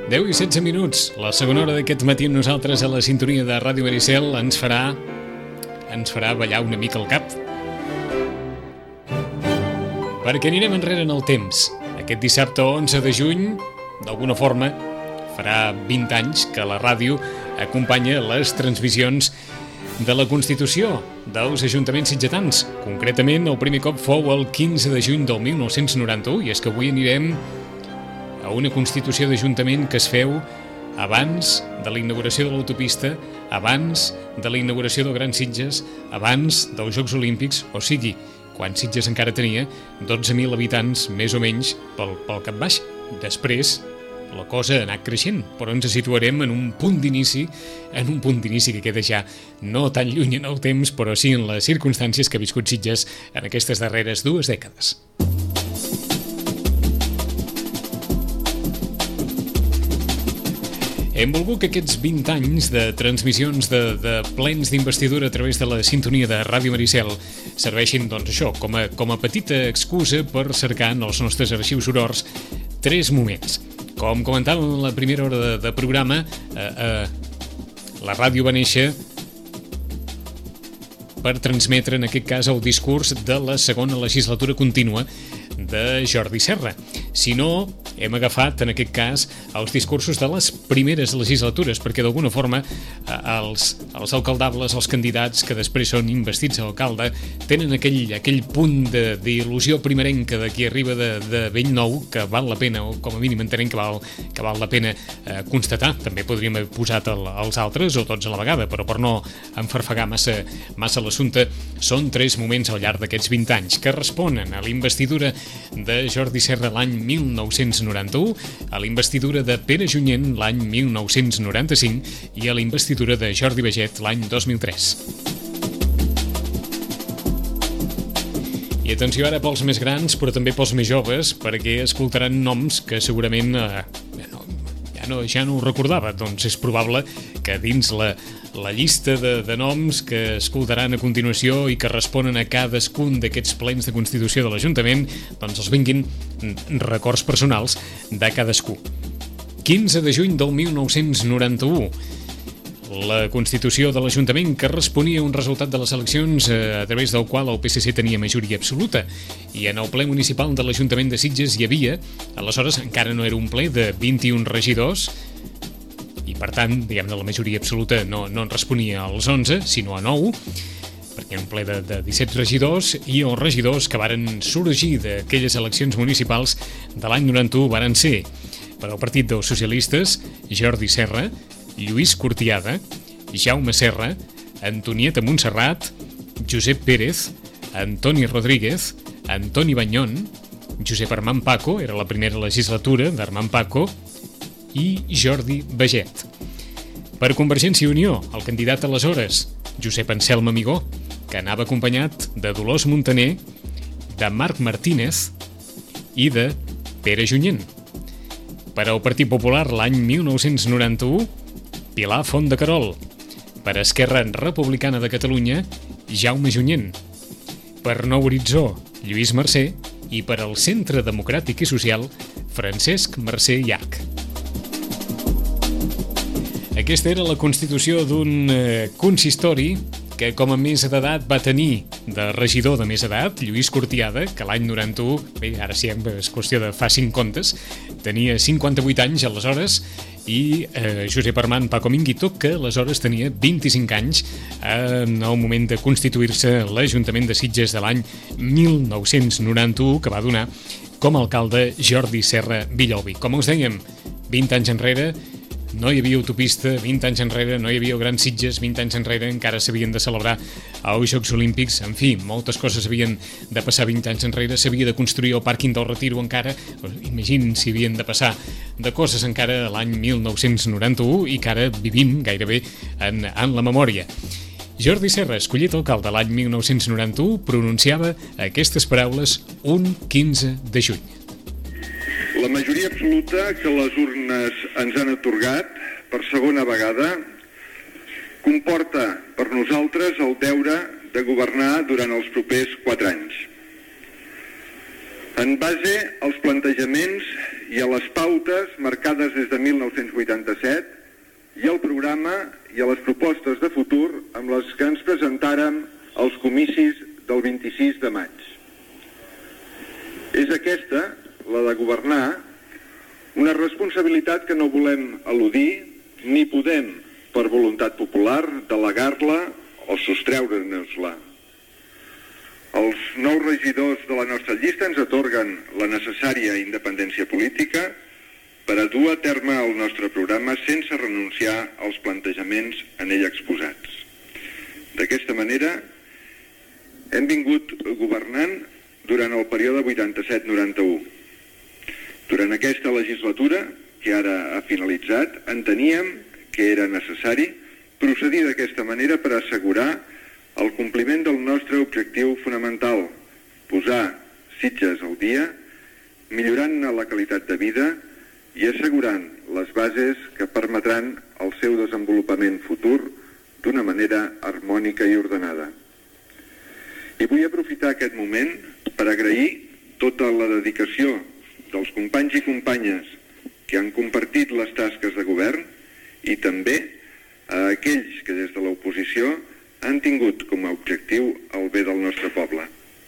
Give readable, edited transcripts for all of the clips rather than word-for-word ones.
10:16, la segona hora d'aquest matí amb nosaltres a la sintonia de Ràdio Maricel ens farà ballar una mica el cap. Perquè anirem enrere en el temps. Aquest dissabte 11 de juny, d'alguna forma, farà 20 anys que la ràdio acompanya les transmissions de la Constitució dels Ajuntaments sitgetans. Concretament, el primer cop fou el 15 de juny del 1991, i és que avui anirem a una Constitució d'Ajuntament que es feu abans de la inauguració de l'autopista, abans de la inauguració del Gran Sitges, abans dels Jocs Olímpics, o sigui, quan Sitges encara tenia 12.000 habitants, més o menys, pel cap baix. Després, la cosa ha anat creixent, però ens situarem en un punt d'inici, que queda ja no tan lluny en el temps, però sí en les circumstàncies que ha viscut Sitges en aquestes darreres 2 dècades. Hem volgut que aquests 20 anys de transmissions de plens d'investidura a través de la sintonia de Ràdio Maricel serveixin, doncs això, com a petita excusa per cercar en els nostres arxius sonors 3 moments. Com comentàvem en la primera hora de programa, la ràdio va néixer per transmetre, en aquest cas, el discurs de la segona legislatura contínua de Jordi Serra. Si no, hem agafat, en aquest cas, els discursos de les primeres legislatures, perquè d'alguna forma els alcaldables, els candidats que després són investits a alcalde, tenen aquell punt d'il·lusió primerenca de qui arriba de bell nou, que val la pena, o com a mínim entenem que val la pena constatar. També podríem haver posat els altres, o tots a la vegada, però per no enfarfegar massa l'assumpte, són 3 moments al llarg d'aquests 20 anys que responen a la investidura de Jordi Serra l'any 1991, a la investidura de Pere Junyent l'any 1995 i a la investidura de Jordi Baget l'any 2003. I atenció ara pels més grans, però també pels més joves, perquè escoltaran noms que segurament ja no ho recordava. Doncs és probable que dins la llista de noms que escoltaran a continuació i que responen a cadascun d'aquests plens de Constitució de l'Ajuntament, doncs els vinguin records personals de cadascú. 15 de juny del 1991, la Constitució de l'Ajuntament, que responia a un resultat de les eleccions a través del qual el PSC tenia majoria absoluta, i en el ple municipal de l'Ajuntament de Sitges hi havia, aleshores encara no era un ple de 21 regidors, i per tant, diguem-ne, la majoria absoluta no en responia als 11, sinó a 9, perquè era un ple de 17 regidors, i els regidors que varen sorgir d'aquelles eleccions municipals de l'any 91 varen ser, per al Partit dels Socialistes, Jordi Serra, Lluís Cortiada, Jaume Serra, Antonieta Montserrat, Josep Pérez, Antoni Rodríguez, Antoni Banyón, Josep Armand Paco, era la primera legislatura d'Armand Paco, i Jordi Baget. Per Convergència i Unió, el candidat aleshores, Josep Anselm Amigó, que anava acompanyat de Dolors Montaner, de Marc Martínez i de Pere Junyent. Per al Partit Popular, l'any 1991, Pilar Font de Querol. Per Esquerra Republicana de Catalunya, Jaume Junyent. Per Nou Horitzó, Lluís Mercè. I per al Centre Democràtic i Social, Francesc Mercè Llach. Aquesta era la constitució d'un consistori que com a més d'edat va tenir de regidor de més edat, Lluís Cortiada, que l'any 91, bé, ara sí, és qüestió de fa 5 comptes, tenia 58 anys aleshores, i Josep Armand Paco Minguito, que aleshores tenia 25 anys en el moment de constituir-se l'Ajuntament de Sitges de l'any 1991, que va donar com a alcalde Jordi Serra Villalbí. Com us dèiem, 20 anys enrere no hi havia autopista, 20 anys enrere no hi havia el Gran Sitges, 20 anys enrere encara s'havien de celebrar els Jocs Olímpics, en fi, moltes coses havien de passar 20 anys enrere, s'havia de construir el pàrquing del Retiro encara, imaginin si havien de passar de coses encara l'any 1991 i que ara vivim gairebé en la memòria. Jordi Serra, escollit alcalde l'any 1991, pronunciava aquestes paraules un 15 de juny. La majoria absoluta que les urnes ens han atorgat per segona vegada comporta per nosaltres el deure de governar durant els propers 4 anys. En base als plantejaments i a les pautes marcades des de 1987 i al programa i a les propostes de futur amb les que ens presentàrem als comicis del 26 de maig. És aquesta, la de governar, una responsabilitat que no volem eludir ni podem, per voluntat popular, delegar-la o sostreure-nos-la. Els nous regidors de la nostra llista ens atorguen la necessària independència política per a dur a terme el nostre programa sense renunciar als plantejaments en ell exposats. D'aquesta manera, hem vingut governant durant el període 87-91. Durant aquesta legislatura, que ara ha finalitzat, enteníem que era necessari procedir d'aquesta manera per assegurar el compliment del nostre objectiu fonamental, posar Sitges al dia, millorant la qualitat de vida i assegurant les bases que permetran el seu desenvolupament futur d'una manera harmònica i ordenada. I vull aprofitar aquest moment per agrair tota la dedicació dels companys i companyes que han compartit les tasques de govern i també a aquells que des de l'oposició han tingut com a objectiu el bé del nostre poble.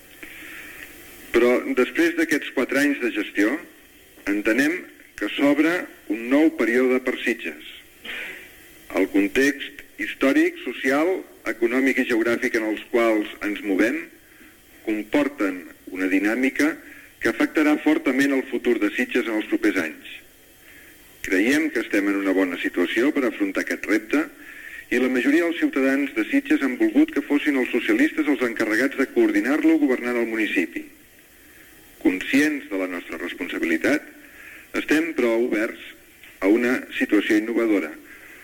Però després d'aquests 4 anys de gestió, entenem que s'obre un nou període per Sitges. El context històric, social, econòmic i geogràfic en els quals ens movem comporten una dinàmica que afectarà fortament el futur de Sitges en els propers anys. Creiem que estem en una bona situació per afrontar aquest repte i la majoria dels ciutadans de Sitges han volgut que fossin els socialistes els encarregats de coordinar-lo governant el municipi. Conscients de la nostra responsabilitat, estem però oberts a una situació innovadora.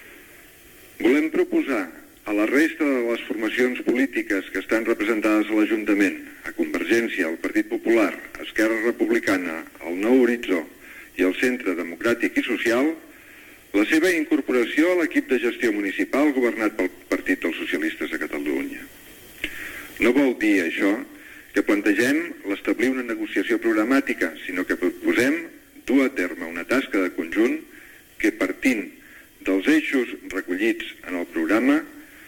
Volem proposar a la resta de les formacions polítiques que estan representades a l'Ajuntament, a Convergència, al Partit Popular, a Esquerra Republicana, al Nou Horitzó i al Centre Democràtic i Social, la seva incorporació a l'equip de gestió municipal governat pel Partit dels Socialistes de Catalunya. No vol dir això que plantegem l'establir una negociació programàtica, sinó que proposem dur a terme una tasca de conjunt que, partint dels eixos recollits en el programa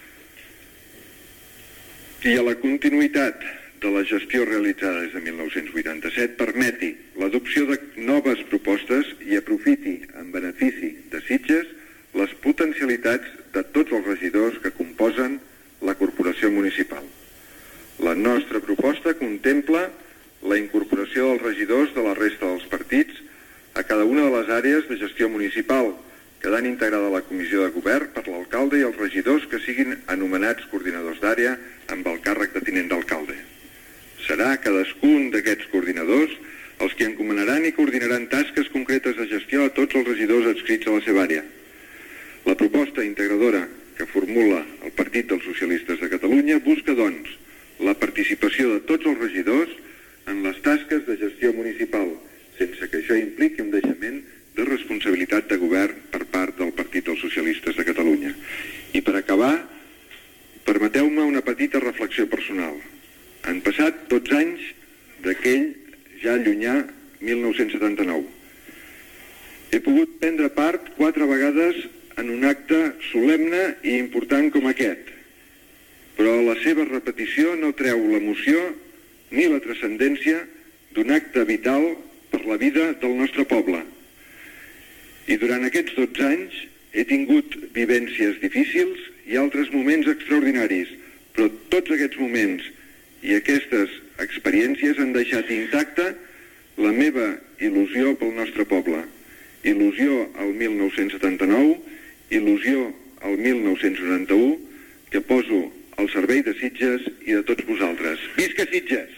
i a la continuïtat de la gestió realitzada des de 1987, permeti l'adopció de noves propostes i aprofiti en benefici de Sitges les potencialitats de tots els regidors que composen la corporació municipal. La nostra proposta contempla la incorporació dels regidors de la resta dels partits a cada una de les àrees de gestió municipal, quedant integrada la comissió de govern per l'alcalde i els regidors que siguin anomenats coordinadors d'àrea amb el càrrec de tinent d'alcalde. Serà cadascun d'aquests coordinadors els que encomanaran i coordinaran tasques concretes de gestió a tots els regidors adscrits a la seva àrea. La proposta integradora que formula el Partit dels Socialistes de Catalunya busca, doncs, la participació de tots els regidors en les tasques de gestió municipal, sense que això impliqui un deixament de responsabilitat de govern per part del Partit dels Socialistes de Catalunya. I per acabar, permeteu-me una petita reflexió personal. Han passat 12 anys d'aquell ja llunyà 1979. He pogut prendre part 4 vegades en un acte solemne i important com aquest, però la seva repetició no treu l'emoció ni la transcendència d'un acte vital per la vida del nostre poble. I durant aquests 12 anys he tingut vivències difícils i altres moments extraordinaris, però tots aquests moments i aquestes experiències han deixat intacta la meva il·lusió pel nostre poble. Il·lusió al 1979, il·lusió al 1991, que poso al servei de Sitges i de tots vosaltres. Visca Sitges!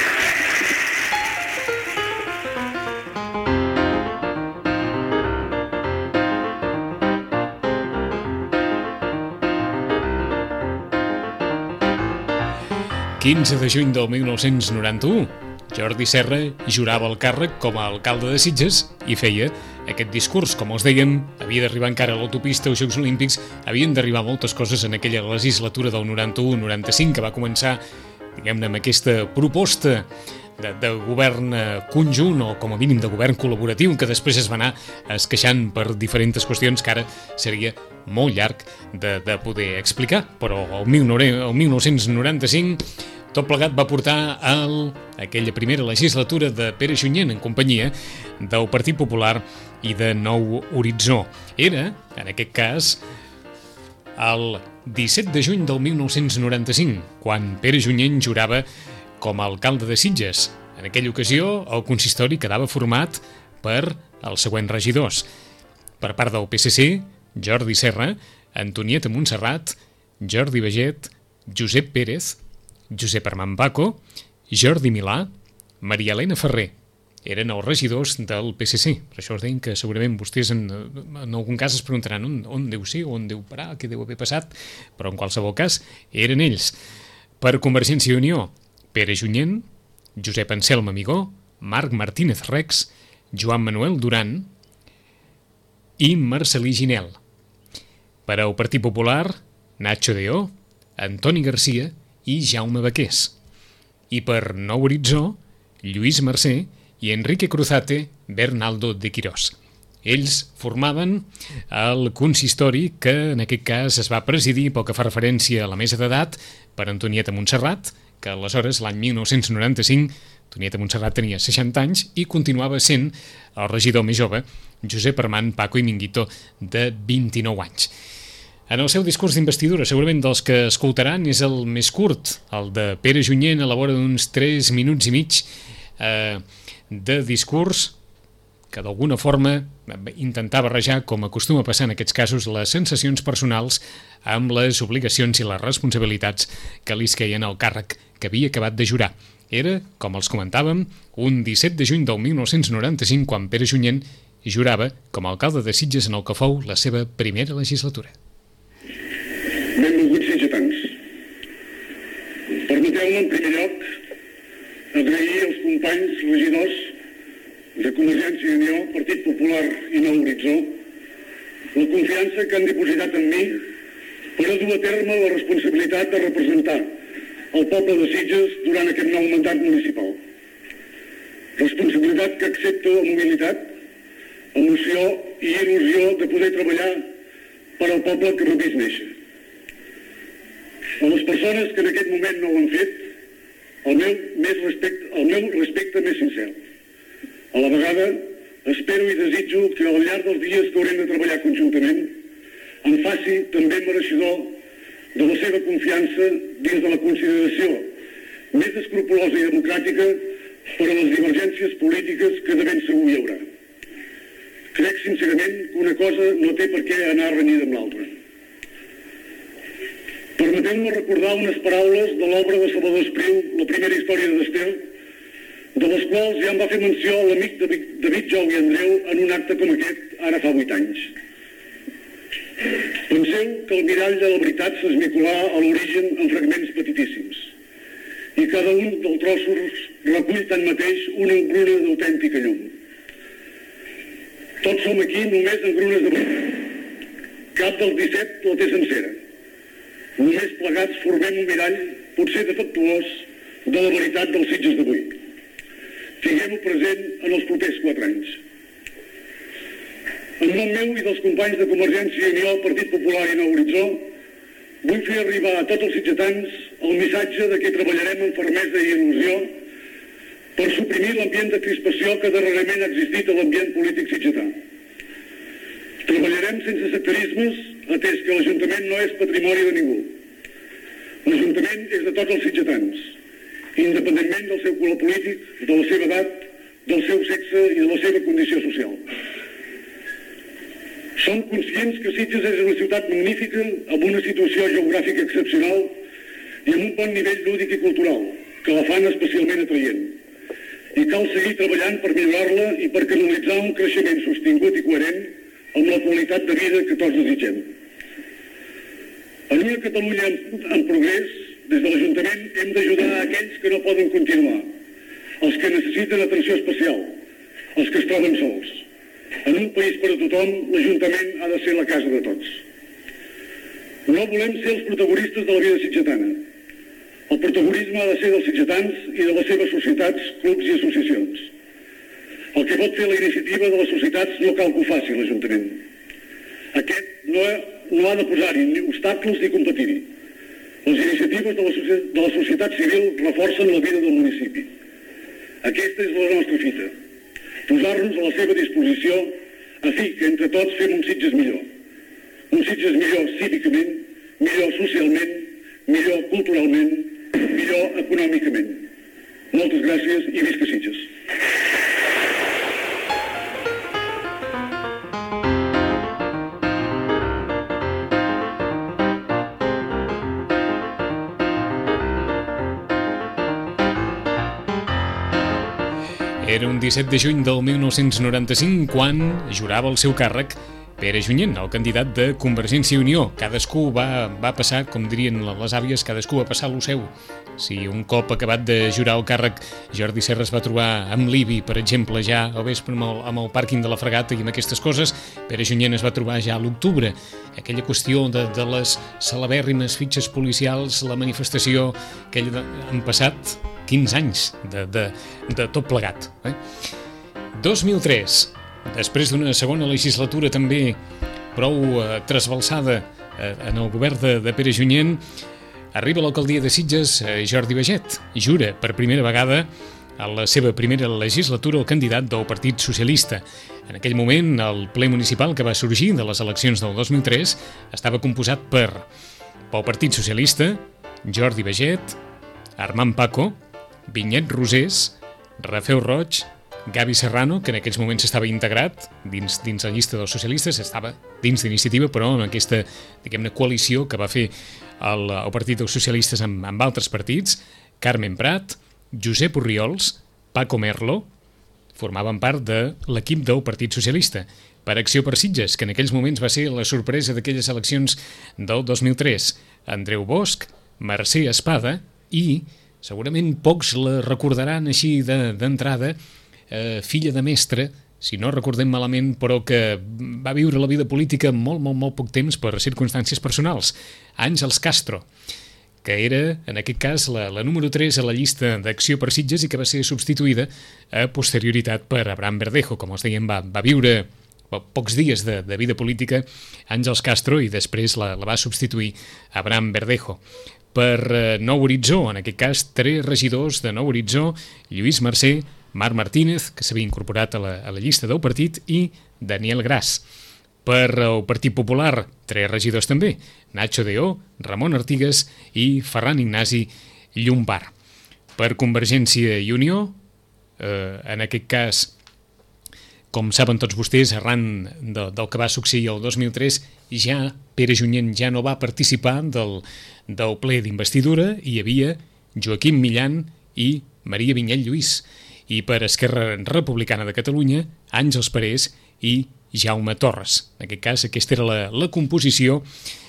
El 15 de juny del 1991, Jordi Serra jurava el càrrec com a alcalde de Sitges i feia aquest discurs. Com els dèiem, havia d'arribar encara a l'autopista als Jocs Olímpics, havien d'arribar moltes coses en aquella legislatura del 91-95 que va començar, diguem-ne, amb aquesta proposta de govern conjunt o com a mínim de govern col·laboratiu, que després es va anar esqueixant per diferents qüestions que ara seria molt llarg de poder explicar, però el 1995 tot plegat va portar a aquella primera legislatura de Pere Junyent en companyia del Partit Popular i de Nou Horitzó. Era, en aquest cas, el 17 de juny del 1995, quan Pere Junyent jurava com a alcalde de Sitges. En aquella ocasió, el consistori quedava format per els següents regidors. Per part del PSC, Jordi Serra, Antonieta Montserrat, Jordi Baget, Josep Pérez, Josep Armand Paco, Jordi Milà, Maria Elena Ferrer. Eren els regidors del PSC. Per això us deien que segurament vostès en algun cas es preguntaran on deu ser, on deu parar, què deu haver passat, però en qualsevol cas eren ells. Per Convergència i Unió, Pere Junyent, Josep Anselm Amigó, Marc Martínez Rex, Joan Manuel Duran i Marcelí Ginel. Per al Partit Popular, Nacho Deó, Antoni Garcia i Jaume Baqués. I per Nou Horitzó, Lluís Mercè i Enrique Cruzate Bernaldo de Quirós. Ells formaven el consistori que en aquest cas es va presidir pel que fa referència a la mesa d'edat per Antonieta Montserrat, que aleshores, l'any 1995, Antonieta Montserrat tenia 60 anys i continuava sent el regidor més jove, Josep Armand Paco i Minguito, de 29 anys. En el seu discurs d'investidura, segurament dels que escoltaran, és el més curt, el de Pere Junyent, a la vora d'uns 3 minuts i mig de discurs, que d'alguna forma intentava barrejar, com acostuma a passar en aquests casos, les sensacions personals amb les obligacions i les responsabilitats que li queien al càrrec que havia acabat de jurar. Era, com els comentàvem, un 17 de juny del 1995 quan Pere Junyent jurava com a alcalde de Sitges en el que fou la seva primera legislatura. Benvinguts sitgetans. Permeteu-me, en primer lloc, agrair als companys regidors de Convergència i Unió, Partit Popular i Nou Horitzó, la confiança que han dipositat en mi per a dur a terme la responsabilitat de representar el poble de Sitges durant aquest nou mandat municipal. Responsabilitat que accepto amb humilitat, emoció i il·lusió de poder treballar per al poble que m'ha vist néixer. A les persones que en aquest moment no ho han fet, el meu respecte més sincer. A la vegada, espero i desitjo que al llarg dels dies que haurem de treballar conjuntament em faci també mereixedor de la seva confiança dins de la consideració més escrupulosa i democràtica per a les divergències polítiques que de ben segur hi haurà. Crec sincerament que una cosa no té per què anar renyida amb l'altra. Permeteu-me recordar unes paraules de l'obra de Salvador Espriu, La primera història d'Estel, de les quals ja em va fer menció l'amic David Jou i Andreu en un acte com aquest, ara fa 8 anys. Penseu que el mirall de la veritat s'esmicolà a l'origen en fragments petitíssims, i cada un dels trossos recull tanmateix una engruna d'autèntica llum. Tots som aquí només engrunes de llum. Cap dels 17 la té sencera. Només plegats formem un mirall, potser defectuós, de la veritat dels Sitges d'avui. Tinguem-ho present en els propers 4 anys. En nom meu i dels companys de Convergència i Unió, Partit Popular i Nou Horitzó, vull fer arribar a tots els sitgetans el missatge de que treballarem amb fermesa i il·lusió per suprimir l'ambient de crispació que darrerament ha existit a l'ambient polític sitgetà. Treballarem sense sectarismes, atès que l'Ajuntament no és patrimoni de ningú. L'Ajuntament és de tots els sitgetans, independentment del seu color polític, de la seva edat, del seu sexe i de la seva condició social. Som conscients que Sitges és una ciutat magnífica, amb una situació geogràfica excepcional i amb un bon nivell lúdic i cultural, que la fan especialment atraient. I cal seguir treballant per millorar-la i per canalitzar un creixement sostingut i coherent amb la qualitat de vida que tots desitgem. En una Catalunya en progrés, des de l'Ajuntament hem d'ajudar a aquells que no poden continuar, els que necessiten atenció especial, els que es troben sols. En un país per a tothom, l'Ajuntament ha de ser la casa de tots. No volem ser els protagonistes de la vida sitgetana. El protagonisme ha de ser dels sitgetans i de les seves societats, clubs i associacions. El que pot fer la iniciativa de les societats no cal que ho faci l'Ajuntament. Aquest no ha de posar-hi ni obstacles ni competir-hi. Les iniciatives de la societat civil reforcen la vida del municipi. Aquesta és la nostra fita. Posar-nos a la seva disposició a fi que entre tots fem un Sitges millor. Un Sitges millor cívicament, millor socialment, millor culturalment, millor econòmicament. Moltes gràcies i visca Sitges. Era un 17 de juny del 1995 quan jurava el seu càrrec Pere Junyent, el candidat de Convergència i Unió. Cadascú va passar, com dirien les àvies, cadascú va passar lo seu. Si un cop acabat de jurar el càrrec, Jordi Serra es va trobar amb l'IBI, per exemple, ja al vespre amb el pàrquing de la Fregata i amb aquestes coses, Pere Junyent es va trobar ja a l'octubre. Aquella qüestió de les celebèrrimes fitxes policials, la manifestació, han passat 15 anys de tot plegat. 2003, després d'una segona legislatura també prou trasbalsada en el govern de Pere Junyent, arriba a l'alcaldia de Sitges Jordi Baget. Jura per primera vegada a la seva primera legislatura el candidat del Partit Socialista. En aquell moment, el ple municipal que va sorgir de les eleccions del 2003 estava composat pel Partit Socialista, Jordi Baget, Armand Paco, Vinyet Rosés, Rafeu Roig, Gavi Serrano, que en aquells moments estava integrat dins la llista dels socialistes, estava dins d'iniciativa, però en aquesta, diguem-ne, coalició que va fer el Partit dels Socialistes amb altres partits, Carmen Prat, Josep Orriols, Paco Merlo, formaven part de l'equip del Partit Socialista. Per Acció per Sitges, que en aquells moments va ser la sorpresa d'aquelles eleccions del 2003, Andreu Bosch, Mercè Espada i, segurament pocs la recordaran així d'entrada, filla de mestre, si no recordem malament, però que va viure la vida política molt poc temps per circumstàncies personals, Àngels Castro, que era, en aquest cas, la número 3 a la llista d'Acció per Sitges i que va ser substituïda a posterioritat per Abraham Verdejo. Com els dèiem, va viure pocs dies de vida política Àngels Castro i després la va substituir Abraham Verdejo. Per Nou Horitzó, en aquest cas, 3 regidors de Nou Horitzó, Lluís Mercè, Marc Martínez, que s'havia incorporat a la llista del partit, i Daniel Gras. Per el Partit Popular, 3 regidors també, Nacho Deó, Ramon Artigas i Ferran Ignasi Llombard. Per Convergència i Unió, en aquest cas, com saben tots vostès, arran del que va succeir el 2003, ja Pere Junyent ja no va participar del ple d'investidura, hi havia Joaquim Millan i Maria Vinyet Lluís. I per Esquerra Republicana de Catalunya, Àngels Parés i Jaume Torres. En aquest cas, aquesta era la composició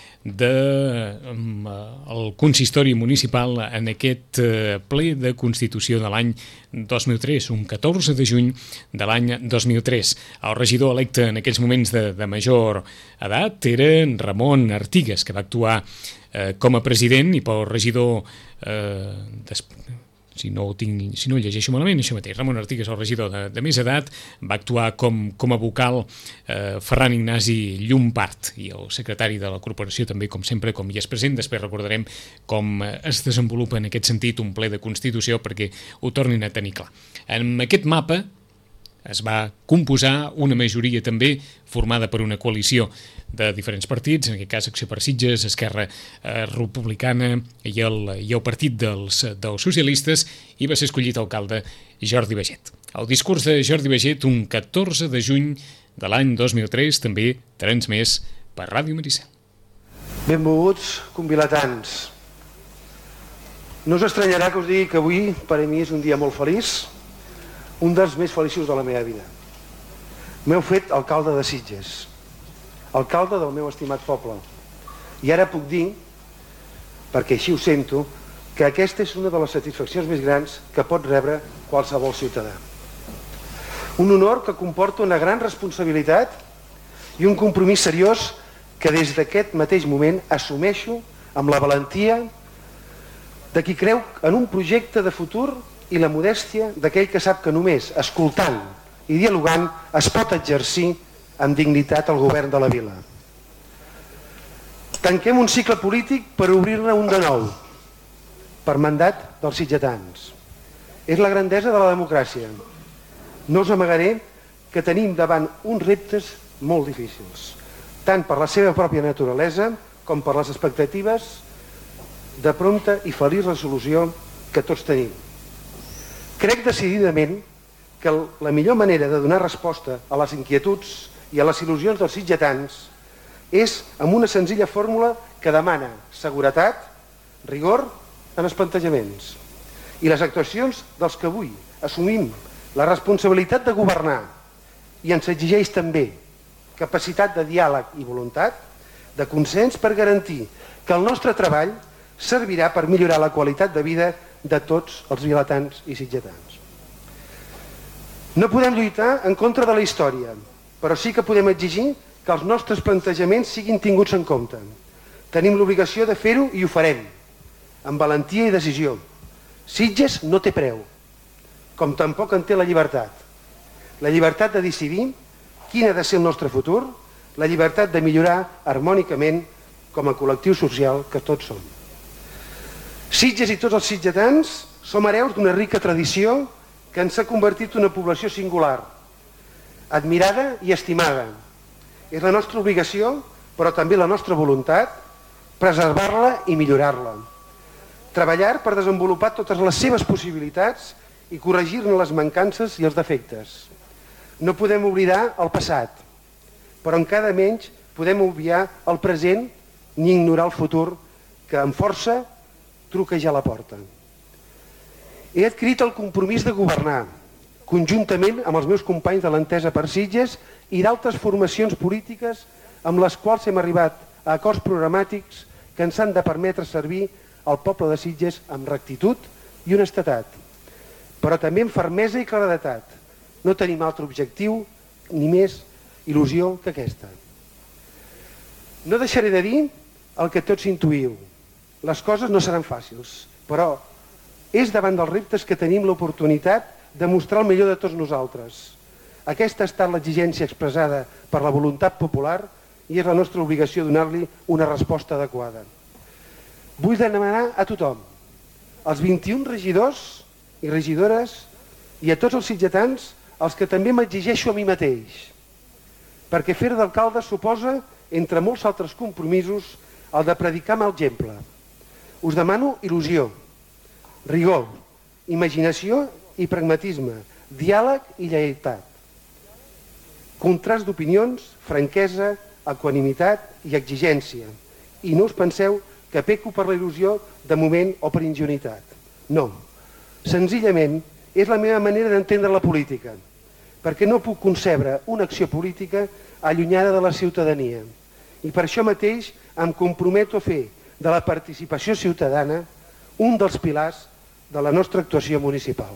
del consistori municipal en aquest ple de Constitució de l'any 2003, un 14 de juny de l'any 2003. El regidor electe en aquells moments de major edat era Ramon Artigas, que va actuar com a president, i pel regidor si no llegeixo malament, això mateix, Ramon Artigas, el regidor de més edat, va actuar com a vocal Ferran Ignasi Llombard, i el secretari de la corporació també, com sempre, com hi és present. Després recordarem com es desenvolupa en aquest sentit un ple de Constitució perquè ho tornin a tenir clar. En aquest mapa es va composar una majoria també formada per una coalició de diferents partits, en aquest cas Acció per Sitges, Esquerra Republicana i el Partit dels Socialistes, i va ser escollit alcalde Jordi Baget. El discurs de Jordi Baget, un 14 de juny de l'any 2003, també transmès per Ràdio Maricel. Benvolguts convilatans. No us estranyarà que us digui que avui per a mi és un dia molt feliç, un dels més feliços de la meva vida. M'heu fet alcalde de Sitges, alcalde del meu estimat poble. I ara puc dir, perquè així ho sento, que aquesta és una de les satisfaccions més grans que pot rebre qualsevol ciutadà. Un honor que comporta una gran responsabilitat i un compromís seriós que des d'aquest mateix moment assumeixo amb la valentia de qui creu en un projecte de futur i la modèstia d'aquell que sap que només escoltant i dialogant es pot exercir amb dignitat el govern de la vila. Tanquem un cicle polític per obrir-ne un de nou, per mandat dels sitgetans. És la grandesa de la democràcia. No us amagaré que tenim davant uns reptes molt difícils, tant per la seva pròpia naturalesa com per les expectatives de prompta i feliç resolució que tots tenim. Crec decididament que la millor manera de donar resposta a les inquietuds i a les il·lusions dels sitgetans és amb una senzilla fórmula que demana seguretat, rigor en els plantejaments. I les actuacions dels que avui assumim la responsabilitat de governar i ens exigeix també capacitat de diàleg i voluntat de consens per garantir que el nostre treball servirà per millorar la qualitat de vida de tots els vilatans i sitgetans. No podem lluitar en contra de la història, però sí que podem exigir que els nostres plantejaments siguin tinguts en compte. Tenim l'obligació de fer-ho i ho farem, amb valentia i decisió. Sitges no té preu, com tampoc en té la llibertat. La llibertat de decidir quin ha de ser el nostre futur, la llibertat de millorar harmònicament com a col·lectiu social que tots som. Sitges i tots els sitgetans som hereus d'una rica tradició que ens ha convertit en una població singular, admirada i estimada. És la nostra obligació, però també la nostra voluntat, preservar-la i millorar-la. Treballar per desenvolupar totes les seves possibilitats i corregir-ne les mancances i els defectes. No podem oblidar el passat, però encara menys podem obviar el present ni ignorar el futur que amb força truca ja a la porta. He adquirit el compromís de governar, conjuntament amb els meus companys de l'Entesa per Sitges i d'altres formacions polítiques amb les quals hem arribat a acords programàtics que ens han de permetre servir al poble de Sitges amb rectitud i honestedat, però també amb fermesa i claredat. No tenim altre objectiu ni més il·lusió que aquesta. No deixaré de dir el que tots intuïu. Les coses no seran fàcils, però és davant dels reptes que tenim l'oportunitat de mostrar el millor de tots nosaltres. Aquesta ha estat l'exigència expressada per la voluntat popular i és la nostra obligació donar-li una resposta adequada. Vull demanar a tothom, als 21 regidors i regidores i a tots els sitgetans, els que també m'exigeixo a mi mateix, perquè fer d'alcalde suposa, entre molts altres compromisos, el de predicar amb exemple. Us demano il·lusió, rigor, imaginació i pragmatisme, diàleg i lleialtat, contrast d'opinions, franquesa, equanimitat i exigència. I no us penseu que peco per la il·lusió de moment o per ingenuïtat. No, senzillament és la meva manera d'entendre la política, perquè no puc concebre una acció política allunyada de la ciutadania. I per això mateix em comprometo a fer de la participació ciutadana un dels pilars de la nostra actuació municipal.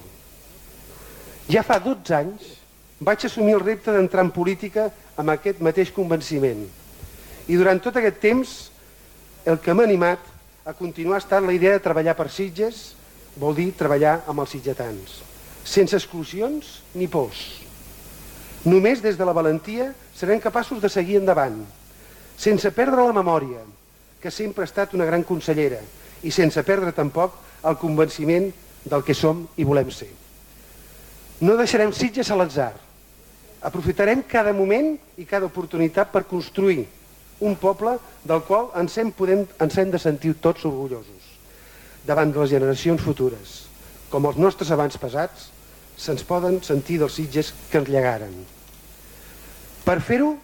Ja fa 12 anys vaig assumir el repte d'entrar en política amb aquest mateix convenciment. I durant tot aquest temps, el que m'ha animat a continuar ha estat la idea de treballar per Sitges, vol dir treballar amb els sitgetans, sense exclusions ni pors. Només des de la valentia serem capaços de seguir endavant, sense perdre la memòria, que sempre ha estat una gran consellera, i sense perdre tampoc el convenciment del que som i volem ser. No deixarem Sitges a l'atzar. Aprofitarem cada moment i cada oportunitat per construir un poble del qual ens hem de sentir tots orgullosos davant de les generacions futures. Com els nostres avantpassats, se'ns poden sentir dels Sitges que ens llegaren. Per fer-ho,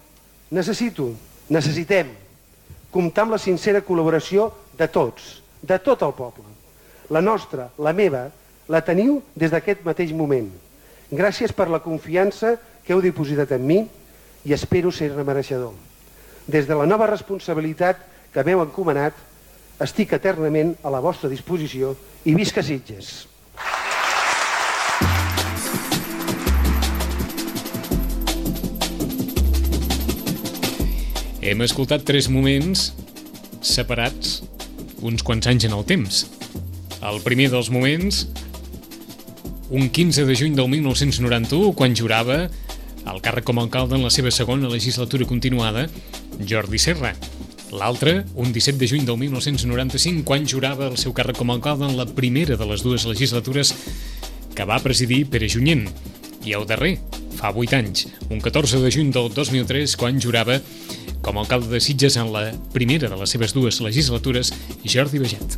necessitem comptar amb la sincera col·laboració de tots, de tot el poble. La nostra, la meva, la teniu des d'aquest mateix moment. Gràcies per la confiança que heu dipositat en mi i espero ser-ne mereixedor. Des de la nova responsabilitat que m'heu encomanat, estic eternament a la vostra disposició i visca Sitges! Hem escoltat 3 moments separats uns quants anys en el temps. El primer dels moments, un 15 de juny del 1991, quan jurava el càrrec com a alcalde en la seva segona legislatura continuada, Jordi Serra. L'altre, un 17 de juny del 1995, quan jurava el seu càrrec com a alcalde en la primera de les dues legislatures que va presidir Pere Junyent. I el darrer, fa 8 anys, un 14 de juny del 2003, quan jurava com a alcalde de Sitges en la primera de les seves dues legislatures, Jordi Baget.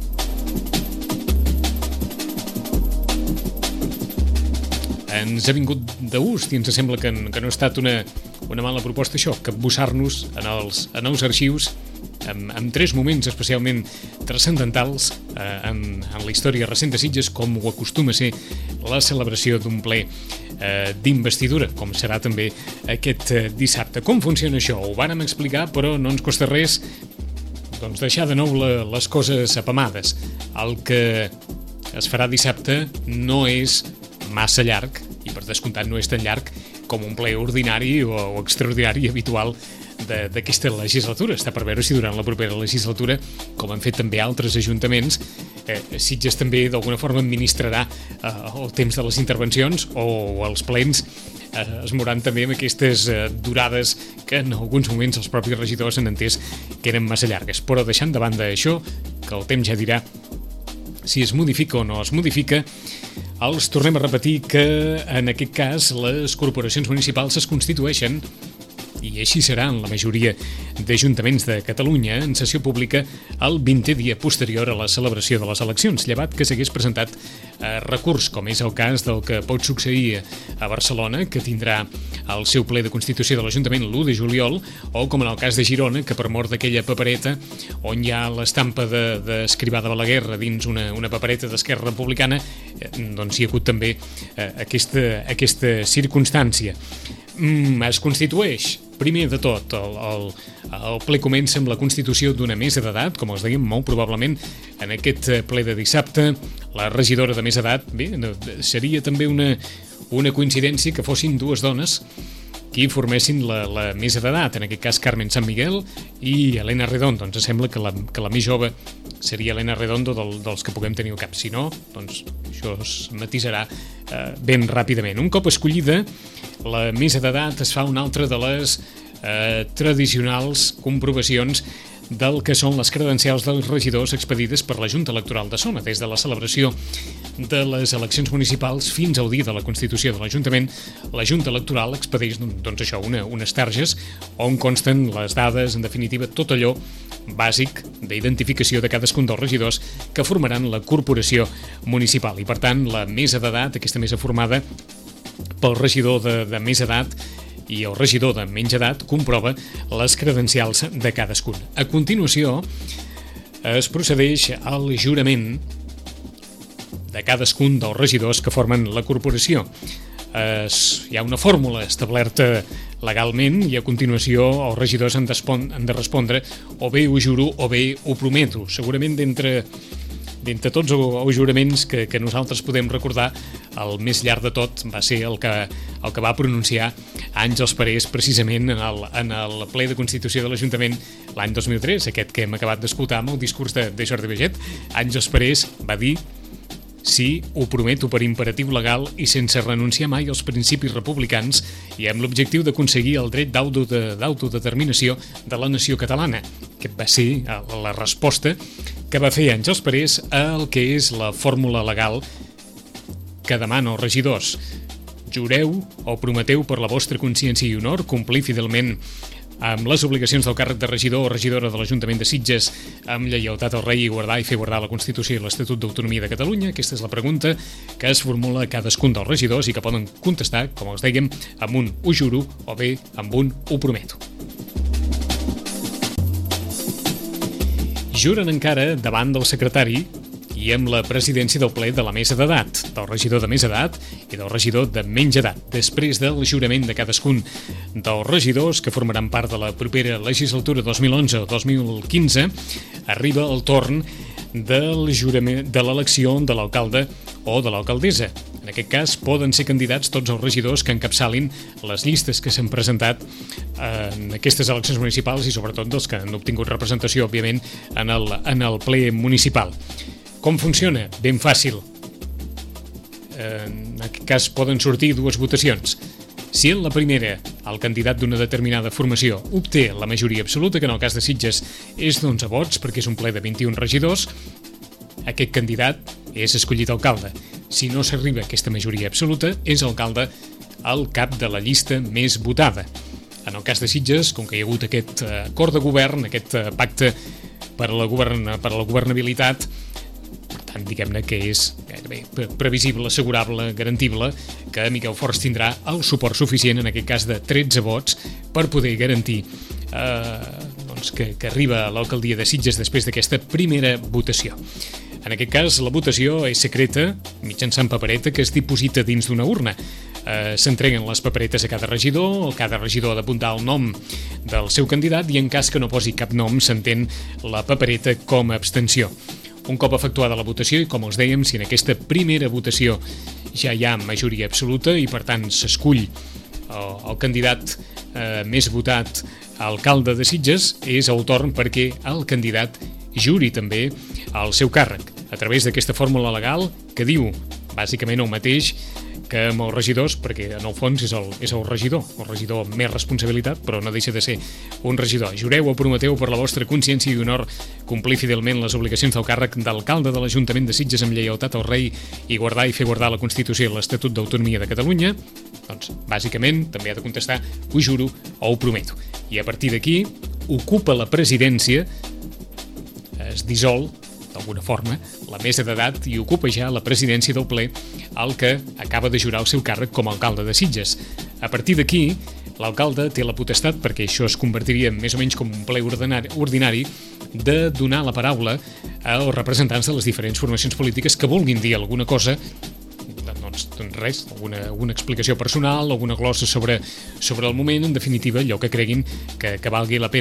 Ens ha vingut de gust i ens sembla que no ha estat una mala proposta això, capbussar-nos en els arxius amb 3 moments especialment transcendentals en la història recent de Sitges, com ho acostuma a ser la celebració d'un ple d'investidura, com serà també aquest dissabte. Com funciona això? Ho vàrem explicar, però no ens costa res deixar de nou les coses apamades. El que es farà dissabte no és massa llarg, i per descomptat no és tan llarg com un ple ordinari o extraordinari habitual d'aquesta legislatura. Està per veure si durant la propera legislatura, com han fet també altres ajuntaments, Sitges també d'alguna forma administrarà el temps de les intervencions, o els plens es moran també amb aquestes durades que en alguns moments els propis regidors han entès que eren massa llargues. Però deixant de banda això, que el temps ja dirà si es modifica o no es modifica, els tornem a repetir que en aquest cas les corporacions municipals es constitueixen, i així serà en la majoria d'ajuntaments de Catalunya, en sessió pública el 20è dia posterior a la celebració de les eleccions, llevat que s'hagués presentat recurs, com és el cas del que pot succeir a Barcelona, que tindrà el seu ple de constitució de l'Ajuntament l'1 de juliol, o com en el cas de Girona, que per mort d'aquella papereta on hi ha l'estampa d'Escrivà de Balaguer dins una papereta d'Esquerra Republicana, doncs hi ha hagut també aquesta circumstància. Es constitueix, primer de tot, el ple comença amb la constitució d'una mesa d'edat, com els dèiem, molt probablement en aquest ple de dissabte. La regidora de més edat, bé, seria també una coincidència que fossin 2 dones qui formessin la mesa d'edat, en aquest cas Carmen San Miguel i Elena Redondo. Ens sembla que la més jove seria Elena Redondo dels que puguem tenir al cap. Si no, doncs això es matisarà ben ràpidament. Un cop escollida, la mesa d'edat es fa una altra de les tradicionals comprovacions del que són les credencials dels regidors expedides per la Junta Electoral de Sona. Des de la celebració de les eleccions municipals fins al dia de la constitució de l'Ajuntament, la Junta Electoral expedeix unes targes on consten les dades, en definitiva, tot allò bàsic d'identificació de cadascun dels regidors que formaran la corporació municipal. I, per tant, la mesa d'edat, aquesta mesa formada pel regidor de més edat i el regidor de menys edat, comprova les credencials de cadascun. A continuació, es procedeix al jurament de cadascun dels regidors que formen la corporació. Hi ha una fórmula establerta legalment i a continuació els regidors han de respondre o bé ho juro o bé ho prometo. Segurament d'entre tots els juraments que nosaltres podem recordar, el més llarg de tot va ser el que va pronunciar Àngels Parés precisament en el ple de constitució de l'Ajuntament l'any 2003, aquest que hem acabat d'escoltar amb el discurs de Jordi Baget. Àngels Parés va dir: sí, ho prometo per imperatiu legal i sense renunciar mai als principis republicans i amb l'objectiu d'aconseguir el dret d'autodeterminació de la nació catalana. Aquest va ser la resposta que va fer Àngels Parés al que és la fórmula legal que demana als regidors. Jureu o prometeu per la vostra consciència i honor complir fidelment amb les obligacions del càrrec de regidor o regidora de l'Ajuntament de Sitges amb lleialtat al rei i guardar i fer guardar la Constitució i l'Estatut d'Autonomia de Catalunya? Aquesta és la pregunta que es formula a cadascun dels regidors i que poden contestar, com els dèiem, amb un ho juro o bé amb un ho prometo. Juren encara davant del secretari i amb la presidència del ple de la mesa d'edat, del regidor de més edat i del regidor de menys edat. Després del jurament de cadascun dels regidors que formaran part de la propera legislatura 2011 o 2015, arriba el torn del jurament de l'elecció de l'alcalde o de l'alcaldessa. En aquest cas, poden ser candidats tots els regidors que encapçalin les llistes que s'han presentat en aquestes eleccions municipals i sobretot dels que han obtingut representació, òbviament, en el ple municipal. Com funciona? Ben fàcil. En aquest cas poden sortir dues votacions. Si en la primera el candidat d'una determinada formació obté la majoria absoluta, que en el cas de Sitges és d'11 vots, perquè és un ple de 21 regidors, aquest candidat és escollit alcalde. Si no s'arriba a aquesta majoria absoluta, és alcalde el cap de la llista més votada. En el cas de Sitges, com que hi ha hagut aquest acord de govern, aquest pacte per a la governabilitat, per tant, diguem-ne que és gairebé previsible, assegurable, garantible que Miquel Forns tindrà el suport suficient, en aquest cas de 13 vots, per poder garantir que arriba a l'alcaldia de Sitges després d'aquesta primera votació. En aquest cas, la votació és secreta, mitjançant papereta, que es diposita dins d'una urna. S'entreguen les paperetes a cada regidor ha d'apuntar el nom del seu candidat i en cas que no posi cap nom s'entén la papereta com a abstenció. Un cop efectuada la votació, i com els dèiem, si en aquesta primera votació ja hi ha majoria absoluta i per tant s'escull el candidat més votat a alcalde de Sitges, és el torn perquè el candidat juri també el seu càrrec a través d'aquesta fórmula legal que diu bàsicament el mateix que amb els regidors, perquè en el fons és el regidor amb més responsabilitat, però no deixa de ser un regidor. Jureu o prometeu per la vostra consciència i honor complir fidelment les obligacions del càrrec d'alcalde de l'Ajuntament de Sitges amb lleialtat al rei i guardar i fer guardar la Constitució i l'Estatut d'Autonomia de Catalunya. Doncs, bàsicament, també ha de contestar ho juro o ho prometo. I a partir d'aquí, ocupa la presidència, es dissol d'alguna forma, la mesa d'edat i ocupa ja la presidència del ple el que acaba de jurar el seu càrrec com a alcalde de Sitges. A partir d'aquí, l'alcalde té la potestat, perquè això es convertiria més o menys com un ple ordinari, de donar la paraula als representants de les diferents formacions polítiques que vulguin dir alguna cosa, doncs res, alguna explicació personal, alguna glossa sobre el moment, en definitiva, allò que creguin que valgui la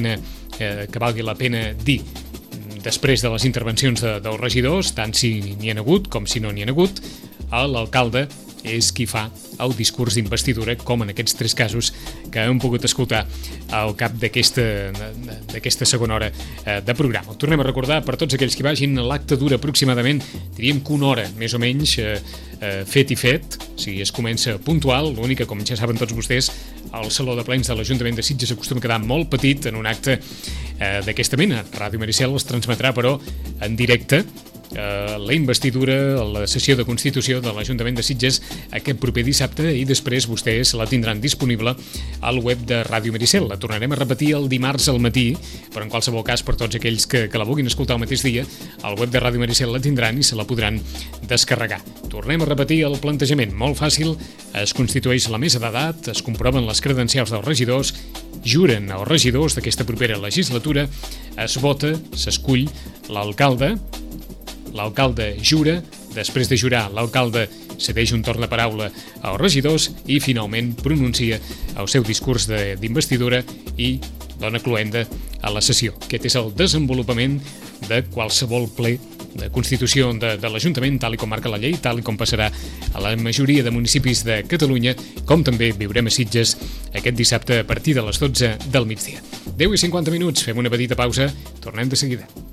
pena dir. Després de les intervencions dels regidors, tant si n'hi ha hagut com si no n'hi ha hagut, l'alcalde és qui fa el discurs d'investidura, com en aquests 3 casos que hem pogut escoltar al cap d'aquesta segona hora de programa. Ho tornem a recordar per tots aquells que vagin. L'acte dura aproximadament, diríem que una hora, més o menys, fet i fet. Si es comença puntual, l'únic que, com ja saben tots vostès, el Saló de Plens de l'Ajuntament de Sitges acostuma a quedar molt petit en un acte d'aquesta mena. Ràdio Maricel els transmetrà, però, en directe, la investidura, la sessió de Constitució de l'Ajuntament de Sitges aquest proper dissabte, i després vostès la tindran disponible al web de Ràdio Maricel. La tornarem a repetir el dimarts al matí, però en qualsevol cas, per tots aquells que la vulguin escoltar el mateix dia, al web de Ràdio Maricel la tindran i se la podran descarregar. Tornem a repetir el plantejament, molt fàcil. Es constitueix la mesa d'edat, es comproven les credencials dels regidors, juren els regidors d'aquesta propera legislatura, es vota, s'escull l'alcalde jura, després de jurar l'alcalde cedeix un torn de paraula als regidors i finalment pronuncia el seu discurs d'investidura i dona cloenda a la sessió. Aquest és el desenvolupament de qualsevol ple de Constitució de l'Ajuntament, tal com marca la llei, tal com passarà a la majoria de municipis de Catalunya, com també viurem a Sitges aquest dissabte a partir de les 12 del migdia. 10:50, fem una petita pausa, tornem de seguida.